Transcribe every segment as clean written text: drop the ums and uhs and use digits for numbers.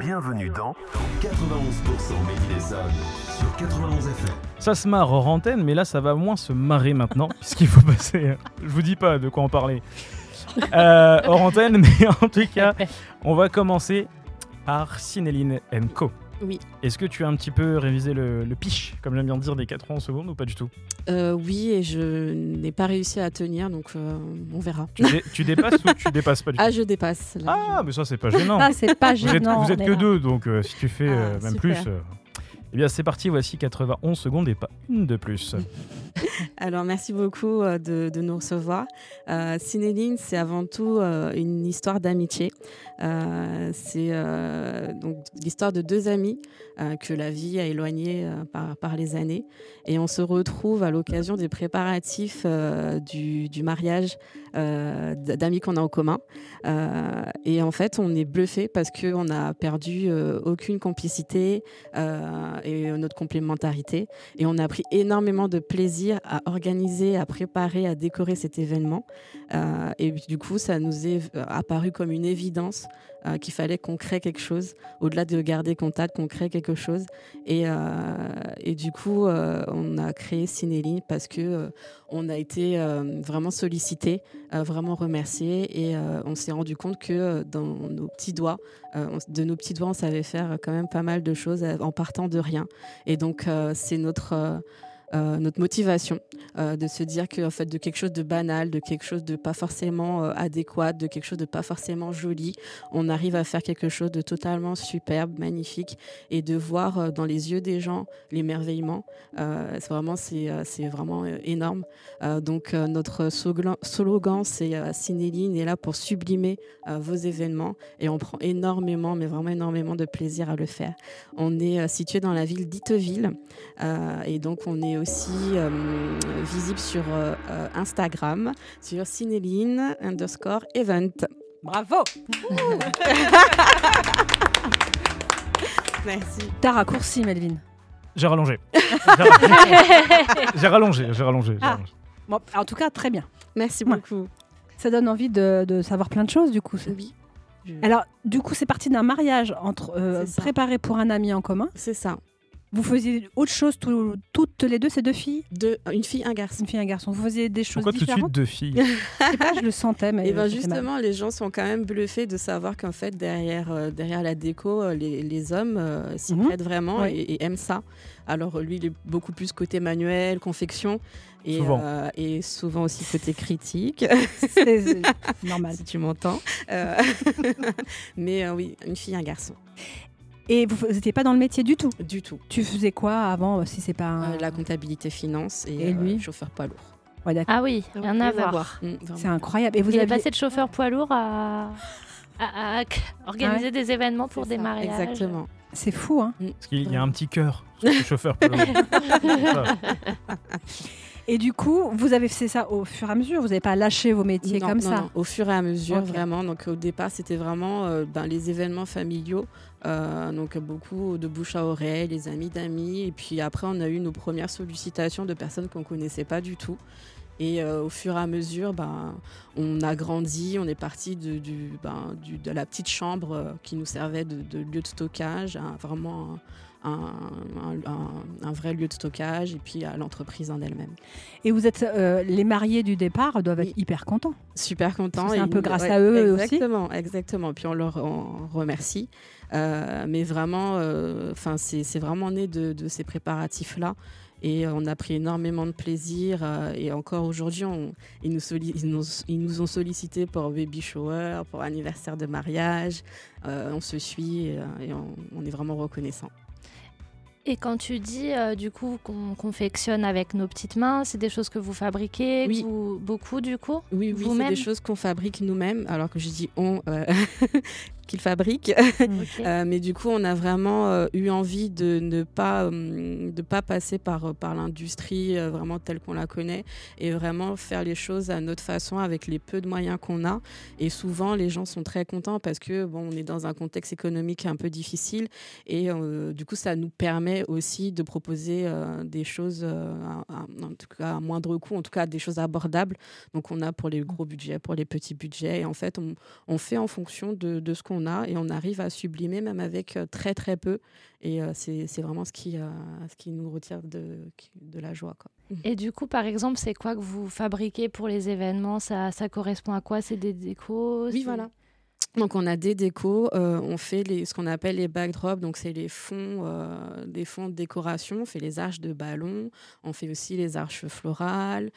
Bienvenue dans 91% Made in Essonne sur 91 FM. Ça se marre hors antenne, mais là ça va moins se marrer maintenant, puisqu'il faut passer... Je vous dis pas de quoi en parler hors antenne, mais en tout cas, on va commencer par Cinéline & Co. Oui. Est-ce que tu as un petit peu révisé le pitch, comme j'aime bien dire, des 91 secondes ou pas du tout? Oui, et je n'ai pas réussi à tenir, donc on verra. Tu dépasses ou tu dépasses pas du tout? Ah, je dépasse. Là, mais ça c'est pas gênant. Ah, c'est pas gênant. Vous êtes que deux, donc si tu fais même super. plus... Eh bien c'est parti, voici 91 secondes et pas une de plus. Alors, merci beaucoup de nous recevoir. Cinéline, c'est avant tout une histoire d'amitié. C'est donc l'histoire de deux amis que la vie a éloignés par les années. Et on se retrouve à l'occasion des préparatifs du mariage d'amis qu'on a en commun. Et en fait, on est bluffé parce qu'on n'a perdu aucune complicité et notre complémentarité. Et on a pris énormément de plaisir à organiser, à préparer, à décorer cet événement. Et du coup, ça nous est apparu comme une évidence qu'il fallait qu'on crée quelque chose, au-delà de garder contact, qu'on crée quelque chose. Et du coup, on a créé Cinéline parce que on a été vraiment sollicité, vraiment remercié, et on s'est rendu compte que dans nos petits doigts, on savait faire quand même pas mal de choses en partant de rien. Et donc, c'est notre motivation de se dire que en fait, de quelque chose de banal, de quelque chose de pas forcément adéquat, de quelque chose de pas forcément joli, on arrive à faire quelque chose de totalement superbe, magnifique, et de voir dans les yeux des gens l'émerveillement. C'est vraiment énorme. Donc notre slogan, c'est Cinéline est là pour sublimer vos événements, et on prend énormément, mais vraiment énormément de plaisir à le faire. On est situé dans la ville d'Itteville, et donc on est aussi visible sur Instagram, sur Cinéline_event. Bravo. Merci. T'as raccourci, Melvin. J'ai rallongé. J'ai rallongé. Ah. Bon, en tout cas, très bien. Merci Ouais. beaucoup. Ça donne envie de savoir plein de choses, du coup. Oui. Alors, du coup, c'est parti d'un mariage C'est ça. préparé pour un ami en commun. C'est ça. Vous faisiez autre chose toutes les deux, ces deux filles, Une fille, un garçon. une fille et un garçon. Vous faisiez des choses Pourquoi tout de suite différentes. deux filles? Je sais pas, je le sentais, mais Et ben ça fait mal. justement, les gens sont quand même bluffés de savoir qu'en fait, derrière la déco, les hommes s'y Mhm. prêtent vraiment Ouais. et aiment ça. Alors lui, il est beaucoup plus côté manuel, confection, et souvent aussi côté critique, C'est normal. si tu m'entends. Mais oui, une fille, un garçon. Et vous n'étiez pas dans le métier du tout. Du tout. Tu faisais quoi avant, si c'est pas un... La comptabilité finance Et lui chauffeur poids lourd. Ouais, d'accord. Ah oui, rien à voir. Vraiment. C'est incroyable. Et vous Il est aviez... passé de chauffeur poids lourd à organiser des événements pour C'est des ça, mariages. Exactement. C'est fou, hein. Parce qu'il y a un petit cœur sur le chauffeur. Et du coup, vous avez fait ça au fur et à mesure. Vous n'avez pas lâché vos métiers Non, comme non, ça. non, au fur et à mesure, Ok. vraiment. Donc au départ, c'était vraiment les événements familiaux. Donc beaucoup de bouche à oreille, les amis d'amis. Et puis après, on a eu nos premières sollicitations de personnes qu'on ne connaissait pas du tout. Et au fur et à mesure, on a grandi, on est parti de la petite chambre qui nous servait de lieu de stockage à vraiment un vrai lieu de stockage, et puis à l'entreprise en elle-même. Et vous êtes les mariés du départ doivent Oui. être hyper contents. Super content. Parce que c'est et un peu nous- grâce à eux aussi. Exactement. Puis on leur en remercie. Mais vraiment, c'est vraiment né de ces préparatifs-là. Et on a pris énormément de plaisir. Et encore aujourd'hui, ils nous ont sollicité pour baby shower, pour anniversaire de mariage. On se suit et on est vraiment reconnaissants. Et quand tu dis du coup qu'on confectionne avec nos petites mains, c'est des choses que vous fabriquez, Oui. beaucoup du coup? Oui, c'est Vous-même? des choses qu'on fabrique nous-mêmes. Alors que je dis on, qu'ils fabriquent. Ok. Mais du coup, on a vraiment eu envie de ne pas passer par l'industrie vraiment telle qu'on la connaît, et vraiment faire les choses à notre façon avec les peu de moyens qu'on a. Et souvent, les gens sont très contents parce que on est dans un contexte économique un peu difficile, et du coup, ça nous permet aussi de proposer des choses en tout cas à moindre coût, en tout cas des choses abordables. Donc, on a pour les gros budgets, pour les petits budgets, et en fait, on fait en fonction de ce qu'on qu'on a et on arrive à sublimer même avec très très peu. Et c'est vraiment ce qui nous retire de la joie, quoi. Et du coup, par exemple, c'est quoi que vous fabriquez pour les événements ? Ça correspond à quoi ? C'est des décos ? Oui, voilà. Donc, on a des décos, on fait ce qu'on appelle les backdrops, donc c'est les fonds de décoration. On fait les arches de ballon, on fait aussi les arches florales.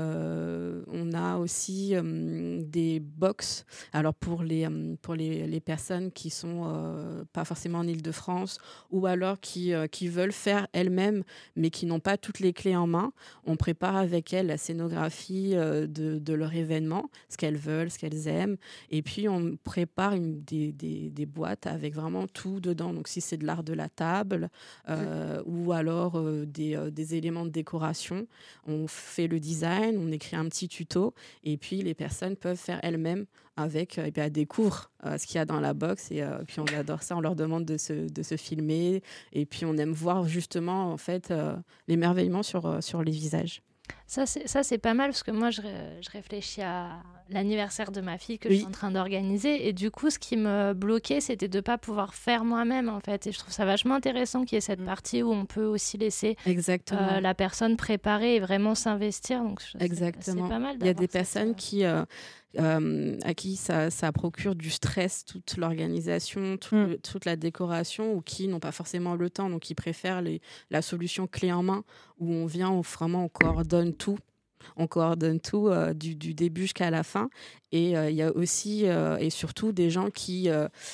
On a aussi des box. Alors, pour les personnes qui sont pas forcément en Île-de-France ou alors qui veulent faire elles-mêmes, mais qui n'ont pas toutes les clés en main, on prépare avec elles la scénographie de leur événement, ce qu'elles veulent, ce qu'elles aiment. Et puis, on prépare des boîtes avec vraiment tout dedans. Donc, si c'est de l'art de la table ou alors des éléments de décoration, on fait le design, on écrit un petit tuto et puis les personnes peuvent faire elles-mêmes avec, et puis elles découvrent ce qu'il y a dans la box et puis on adore ça, on leur demande de se filmer et puis on aime voir justement en fait l'émerveillement sur les visages. Ça, c'est pas mal parce que moi, je réfléchis à l'anniversaire de ma fille que je suis en train d'organiser. Et du coup, ce qui me bloquait, c'était de ne pas pouvoir faire moi-même, en fait. Et je trouve ça vachement intéressant qu'il y ait cette partie où on peut aussi laisser la personne préparer et vraiment s'investir. Donc, exactement. C'est pas mal. Il y a des personnes à qui ça procure du stress, toute l'organisation, toute la décoration, ou qui n'ont pas forcément le temps, donc qui préfèrent la solution clé en main, où on vient, on coordonne tout. On coordonne tout du début jusqu'à la fin. Et il y a aussi et surtout des gens qui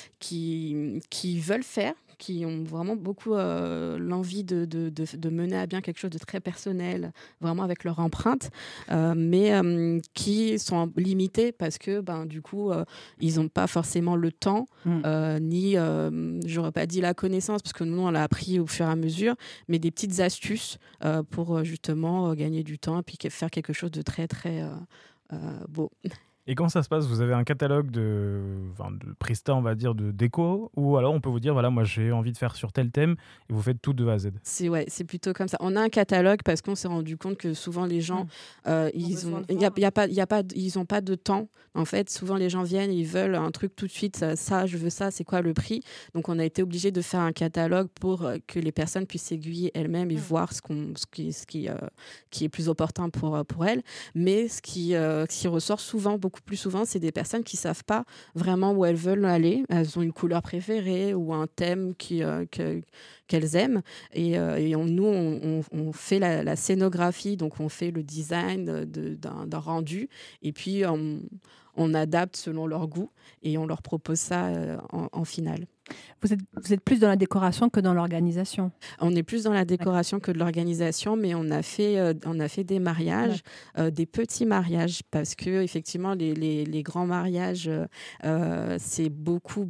veulent faire, qui ont vraiment beaucoup l'envie de mener à bien quelque chose de très personnel, vraiment avec leur empreinte, mais qui sont limités parce que du coup, ils n'ont pas forcément le temps, ni, j'aurais pas dit la connaissance, parce que nous, on l'a appris au fur et à mesure, mais des petites astuces pour justement gagner du temps et puis faire quelque chose de très, très beau. Et comment ça se passe ? Vous avez un catalogue de prestats, on va dire, de déco, ou alors on peut vous dire, voilà, moi j'ai envie de faire sur tel thème, et vous faites tout de A à Z. C'est plutôt comme ça. On a un catalogue parce qu'on s'est rendu compte que souvent les gens, ils n'ont pas de temps. En fait, souvent les gens viennent, ils veulent un truc tout de suite, ça, je veux ça, c'est quoi le prix ? Donc on a été obligé de faire un catalogue pour que les personnes puissent s'aiguiller elles-mêmes et voir ce qui est plus opportun pour elles. Mais ce qui ressort souvent, beaucoup plus souvent, c'est des personnes qui ne savent pas vraiment où elles veulent aller. Elles ont une couleur préférée ou un thème qu'elles aiment. Et nous, on fait la scénographie, donc on fait le design d'un rendu. Et puis, on adapte selon leur goût et on leur propose ça en finale. Vous êtes plus dans la décoration que dans l'organisation ? On est plus dans la décoration que de l'organisation, mais on a fait des mariages, des petits mariages, parce que effectivement les grands mariages, c'est beaucoup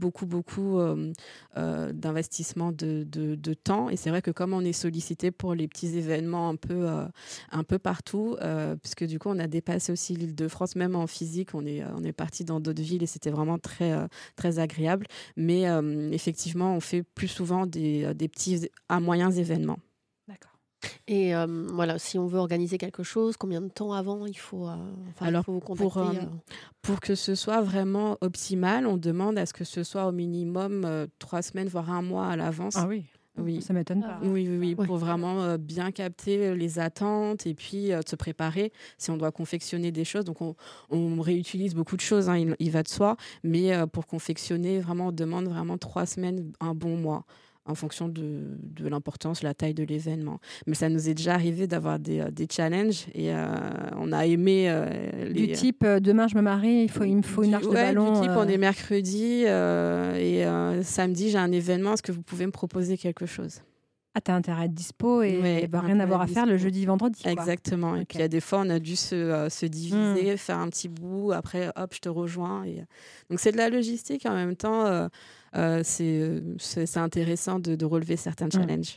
d'investissement de temps. Et c'est vrai que comme on est sollicité pour les petits événements un peu partout, puisque du coup on a dépassé aussi l'Île-de-France, même en physique, on est parti dans d'autres villes et c'était vraiment très très agréable. Mais effectivement, on fait plus souvent des petits à moyens événements. D'accord. Et voilà, si on veut organiser quelque chose, combien de temps avant il faut, il faut vous contacter pour que ce soit vraiment optimal, on demande à ce que ce soit au minimum 3 semaines, voire 1 mois à l'avance. Ah oui. Oui. Ça m'étonne pas. Oui, pour vraiment bien capter les attentes et puis se préparer si on doit confectionner des choses. Donc, on réutilise beaucoup de choses, hein, il va de soi, mais pour confectionner, vraiment, on demande vraiment 3 semaines, 1 bon mois, en fonction de l'importance, la taille de l'événement. Mais ça nous est déjà arrivé d'avoir des challenges et on a aimé... Du type, demain je me marie, il me faut une arche de ballon. Du type, on est mercredi et samedi, j'ai un événement, est-ce que vous pouvez me proposer quelque chose ? Ah, t'as intérêt à être dispo et rien à voir à faire le jeudi, vendredi. Quoi. Exactement. Okay. Et puis, il y a des fois, on a dû se diviser, faire un petit bout. Après, hop, je te rejoins. Donc, c'est de la logistique. En même temps, c'est intéressant de relever certains challenges.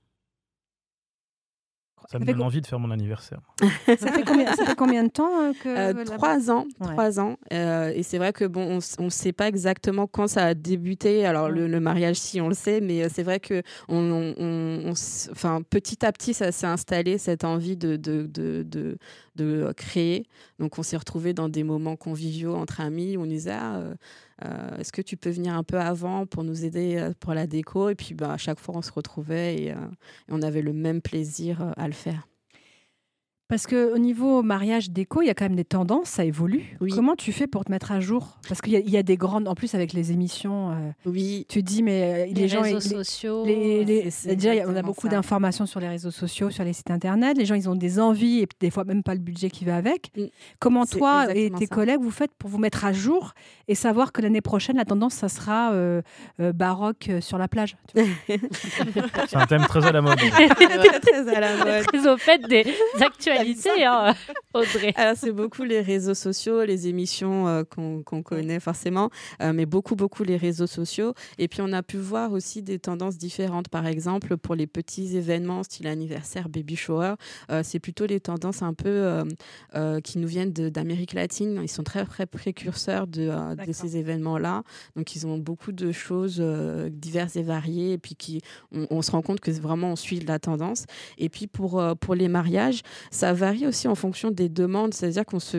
Ça me donne envie de faire mon anniversaire. Ça fait combien de temps que 3 ans. 3 ans. Et c'est vrai que on ne sait pas exactement quand ça a débuté. Alors le mariage, si on le sait, mais c'est vrai que petit à petit, ça s'est installé cette envie de de créer. Donc on s'est retrouvés dans des moments conviviaux entre amis où on disait est-ce que tu peux venir un peu avant pour nous aider pour la déco? Et puis à chaque fois on se retrouvait et on avait le même plaisir à le faire. Parce qu'au niveau mariage déco, il y a quand même des tendances, ça évolue. Oui. Comment tu fais pour te mettre à jour? Parce qu'il y a des grandes, en plus avec les émissions, Oui. tu te dis, mais les gens... réseaux sociaux. Déjà, on a beaucoup d'informations sur les réseaux sociaux, sur les sites internet. Les gens, ils ont des envies et des fois même pas le budget qui va avec. Comment toi et tes collègues, vous faites pour vous mettre à jour et savoir que l'année prochaine, la tendance, ça sera baroque sur la plage? C'est un thème très à la mode. Très à la mode. Très au fait des actualités, Audrey. Alors, c'est beaucoup les réseaux sociaux, les émissions qu'on connaît forcément, mais beaucoup les réseaux sociaux. Et puis, on a pu voir aussi des tendances différentes. Par exemple, pour les petits événements, style anniversaire, baby shower, c'est plutôt les tendances un peu qui nous viennent d'Amérique latine. Ils sont très précurseurs de ces événements-là. Donc, ils ont beaucoup de choses diverses et variées. Et puis, on se rend compte que vraiment, on suit la tendance. Et puis, pour les mariages, ça varie aussi en fonction des demandes, c'est-à-dire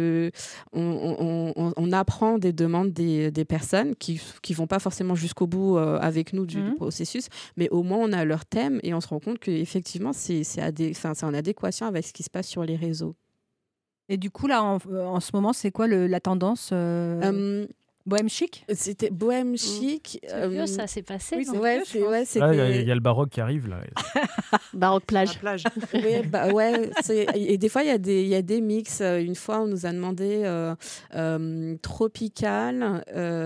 on apprend des demandes des personnes qui vont pas forcément jusqu'au bout avec nous du processus, mais au moins on a leur thème et on se rend compte qu'effectivement c'est en adéquation avec ce qui se passe sur les réseaux. Et du coup là en ce moment c'est quoi la tendance Bohème chic? C'était bohème chic. C'est vieux, ça s'est passé. Oui, non? Il y a le baroque qui arrive là. Baroque plage. Oui, et des fois il y a des mix. Une fois on nous a demandé tropical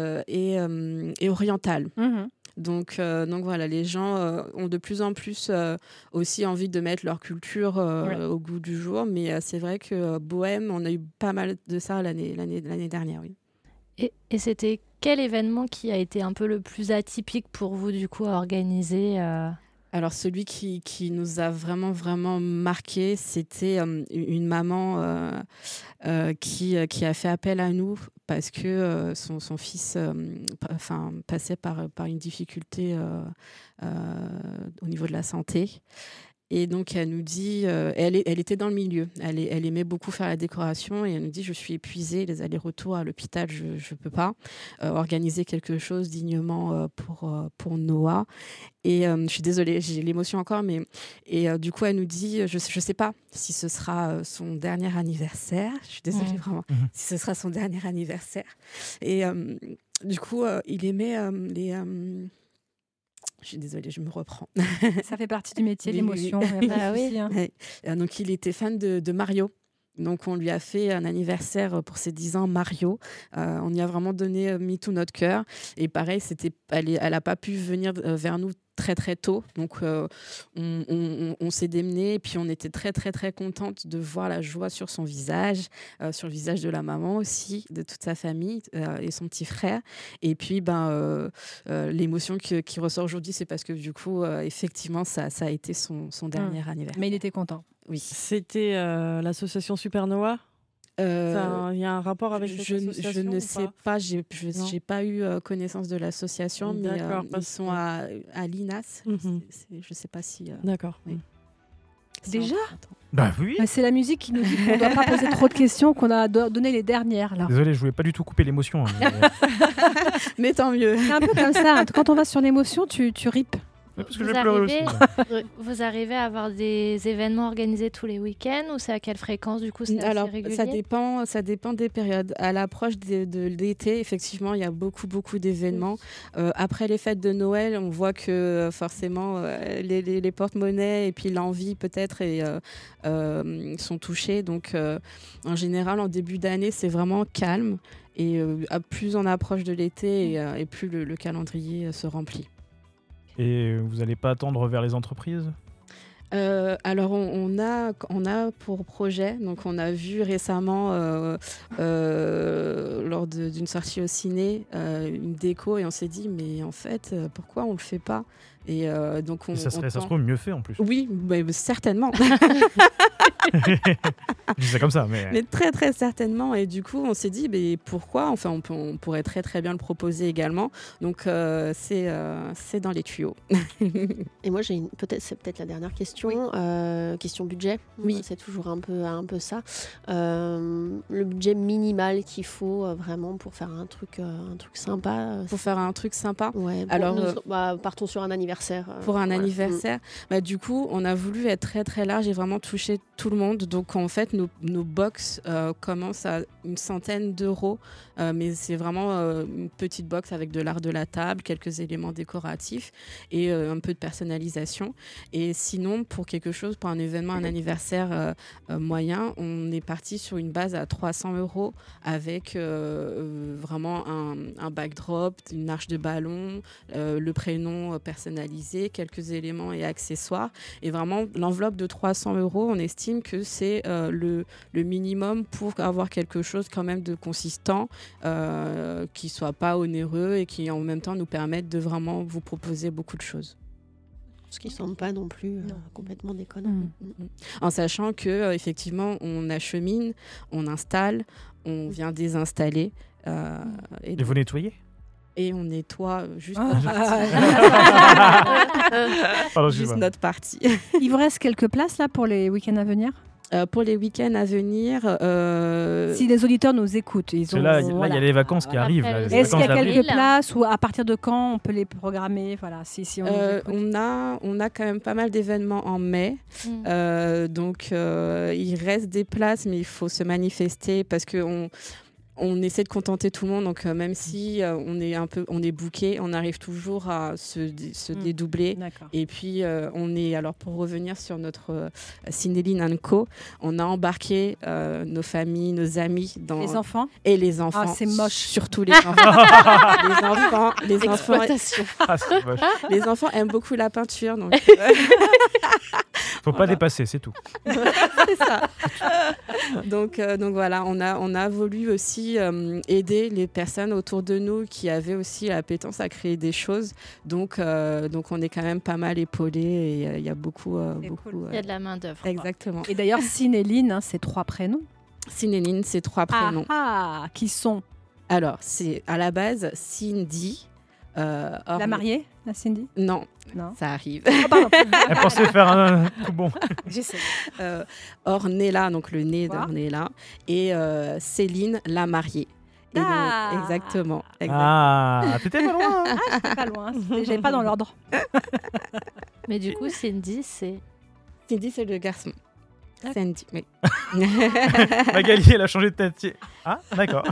et oriental. Donc voilà, les gens ont de plus en plus aussi envie de mettre leur culture au goût du jour, mais c'est vrai que bohème, on a eu pas mal de ça l'année dernière, oui. Et c'était quel événement qui a été un peu le plus atypique pour vous, du coup, à organiser Alors, celui qui nous a vraiment marqué, c'était une maman qui a fait appel à nous parce que son fils passait par une difficulté au niveau de la santé. Et donc, elle nous dit, elle était dans le milieu, elle aimait beaucoup faire la décoration et elle nous dit, je suis épuisée, les allers-retours à l'hôpital, je ne peux pas organiser quelque chose dignement pour Noah. Et je suis désolée, j'ai l'émotion encore, mais du coup, elle nous dit, je ne sais pas si ce sera son dernier anniversaire, je suis désolée vraiment, si ce sera son dernier anniversaire. Et du coup, il aimait les... Je suis désolée, je me reprends. Ça fait partie du métier, l'émotion. Donc, il était fan de Mario. Donc, on lui a fait un anniversaire pour ses 10 ans, Mario. On y a vraiment mis tout notre cœur. Et pareil, elle n'a pas pu venir vers nous très tôt. Donc, on s'est démené et puis on était très contente de voir la joie sur son visage, sur le visage de la maman aussi, de toute sa famille et son petit frère. Et puis, l'émotion qui ressort aujourd'hui, c'est parce que du coup, effectivement, ça a été son dernier anniversaire. Mais il était content. Oui. C'était l'association Supernova. Il y a un rapport avec cette association? Je ne sais pas, j'ai pas eu connaissance de l'association, mais ils sont à l'INAS. Je ne sais pas si... D'accord. Oui. Déjà? Bah oui. C'est la musique qui nous dit qu'on ne doit pas poser trop de questions, qu'on a donné les dernières. Là. Désolé, je voulais pas du tout couper l'émotion. Mais tant mieux. C'est un peu comme ça. Quand on va sur l'émotion, tu ripes. Parce que je pleurais aussi. Vous arrivez à avoir des événements organisés tous les week-ends ou c'est à quelle fréquence du coup? Alors, régulier? ça dépend des périodes. À l'approche de l'été, effectivement, il y a beaucoup d'événements. Après les fêtes de Noël, on voit que forcément les porte-monnaies et puis l'envie peut-être sont touchés. Donc, en général, en début d'année, c'est vraiment calme. Et plus on approche de l'été et plus le calendrier se remplit. Et vous n'allez pas attendre vers les entreprises? Alors on a pour projet, donc on a vu récemment lors d'une sortie au ciné une déco et on s'est dit mais en fait pourquoi on le fait pas? Et donc ça se trouve mieux fait en plus. Oui, certainement. Je dis ça comme ça, mais très très certainement. Et du coup, on s'est dit, pourquoi ? Enfin, on pourrait très très bien le proposer également. Donc, c'est dans les tuyaux. Et moi, c'est peut-être la dernière question. Oui. Question budget. Oui, c'est toujours un peu ça. Le budget minimal qu'il faut vraiment pour faire un truc sympa. Pour faire un truc sympa. Ouais. Alors, partons sur un anniversaire. Pour un anniversaire. Du coup, on a voulu être très très large et vraiment toucher tout le monde. Donc en fait, nos box commencent à une centaine d'euros, mais c'est vraiment une petite box avec de l'art de la table, quelques éléments décoratifs et un peu de personnalisation. Et sinon, pour un événement, un anniversaire moyen, on est parti sur une base à 300 € avec vraiment un backdrop, une arche de ballon, le prénom personnalisé, quelques éléments et accessoires. Et vraiment, l'enveloppe de 300 €, on estime que c'est le minimum pour avoir quelque chose quand même de consistant, qui ne soit pas onéreux et qui en même temps nous permette de vraiment vous proposer beaucoup de choses. Ce qui ne semble pas non plus complètement déconnant. En sachant qu'effectivement, on achemine, on installe, on vient désinstaller. Et vous nettoyez ? Et on nettoie juste notre partie. Il vous reste quelques places là pour les week-ends à venir ? Pour les week-ends à venir... Si les auditeurs nous écoutent... il y a les vacances qui arrivent. Est-ce qu'il y a quelques places ou à partir de quand on peut les programmer on a quand même pas mal d'événements en mai. Donc, il reste des places, mais il faut se manifester parce qu'on essaie de contenter tout le monde, donc même si on est booké, on arrive toujours à se dédoubler. D'accord. Et puis alors pour revenir sur notre Cinéline & Co, on a embarqué nos familles, nos amis dans les enfants. Et les enfants. Ah, c'est moche. Surtout les enfants. Exploitation. C'est moche. Les enfants aiment beaucoup la peinture, donc. Faut pas dépasser, c'est tout. C'est ça. Donc voilà, on a voulu aussi aider les personnes autour de nous qui avaient aussi l'appétence à créer des choses. Donc on est quand même pas mal épaulés et il y a beaucoup. Il y a de la main d'œuvre. Exactement. Et d'ailleurs, Cinéline, c'est 3 prénoms. Cinéline, c'est 3 prénoms. Qui sont ? Alors, c'est à la base Cindy. La mariée, la Cindy ? Non, ça arrive. Oh, pardon. Elle pensait faire un coup bon. J'essaie. Ornella, donc le nez d'Ornella, et Céline, la mariée. Et donc, exactement. T'étais pas loin. J'étais pas loin. J'avais pas dans l'ordre. Mais du coup, Cindy, c'est le garçon. Sandy, oui. Magali, elle a changé de tête. Ah, d'accord.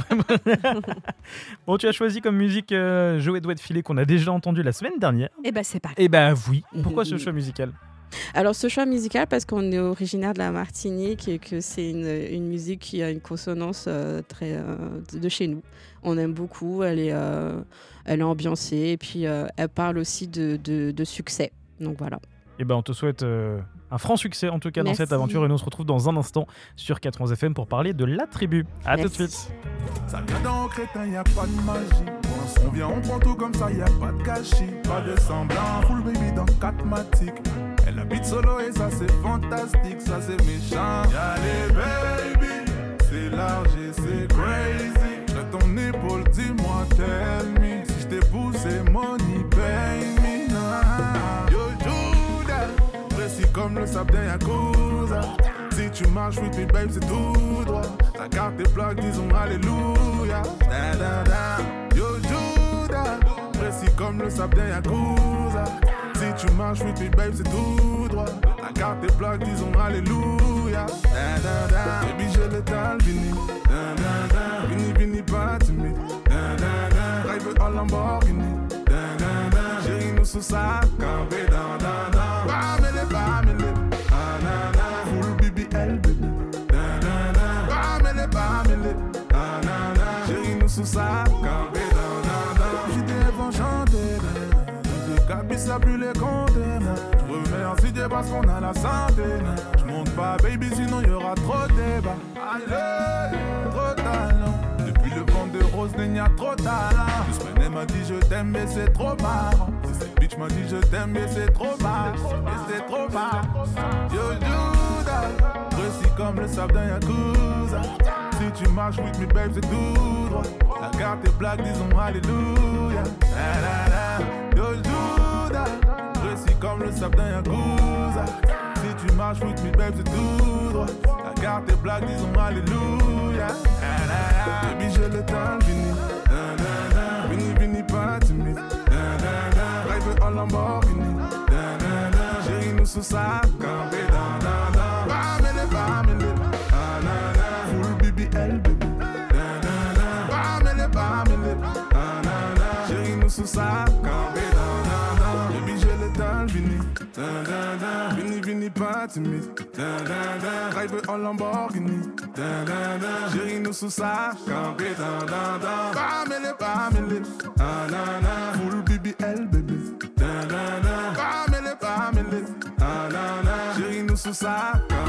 Bon, tu as choisi comme musique Joey Doit de Filer qu'on a déjà entendu la semaine dernière. C'est pas grave. Oui. Pourquoi ce choix musical ? Alors, ce choix musical, parce qu'on est originaire de la Martinique et que c'est une musique qui a une consonance très de chez nous. On aime beaucoup, elle est ambiancée et puis elle parle aussi de succès. Donc voilà. On te souhaite un franc succès en tout cas. Merci. Dans cette aventure et nous on se retrouve dans un instant sur 91 FM pour parler de La Tribu. À tout de suite. Ça vient d'un crétin, y a pas de magie. On vient, on prend tout comme ça, y a pas de gâchis. Pas de semblant, full baby dans 4 matiques. Elle habite solo et ça c'est fantastique, ça c'est méchant. Y'a les baby, c'est large et c'est crazy. De ton épaule, dis-moi, tell me. Si je t'ai poussé, money, pay me now. Yo, Judas, précis comme le sable d'un Yakuza. Si tu marches with me, babe, c'est tout droit. Ta carte est plaque, disons alléluia. Da, da, da. Yo, Judas, précis comme le sable d'un Yakuza. Si tu marches with me, babe, c'est tout droit. Ta carte est plaque, disons alléluia. Da, da, da. Baby, je l'étale, vini. Da, da, da. Vini, vini, pas timide. Da, da, da. Drive en Lamborghini. Da, da, da. Chérie, nous sous ça, campé dans, da, da. Bamele, bamele. Ah, da, da. Full BBL, baby. Da, da, da. Bamele, bamele. Ah, da, da. Chérie, nous sous ça, campé dans, da, da. J'étais bon chanter, ça plus les conteneurs. Je remercie Dieu parce qu'on a la santé. Je monte pas baby sinon y'aura trop de débat. Allez, trop talent. Depuis le vent de rose, il y a trop talent. Juste m'a dit je t'aime mais c'est trop marrant. Si c'est bitch m'a dit je t'aime mais c'est trop bas. Et c'est trop bas. Yo Judas, précis comme le sable d'un Yakuza. Si tu marches with me babe c'est tout droit. La carte est black, disons alléluia. Yo Judas, précis comme le sable d'un Yakuza. Si tu marches with me babe c'est tout droit. La carte est black, disons alléluia. Baby j'ai le temps fini. Vini pas timide. Rêve en Lamborghini. Chérie nous sous sa campé. Bamele full BBL baby. Bamele chérie nous sous sa campé. Baby j'ai le temps vini. Vini pas timide. Rêve en Lamborghini. Chérie nous sous sa campé. Bamele full BBL baby. Bamele chérie nous sous sa campé.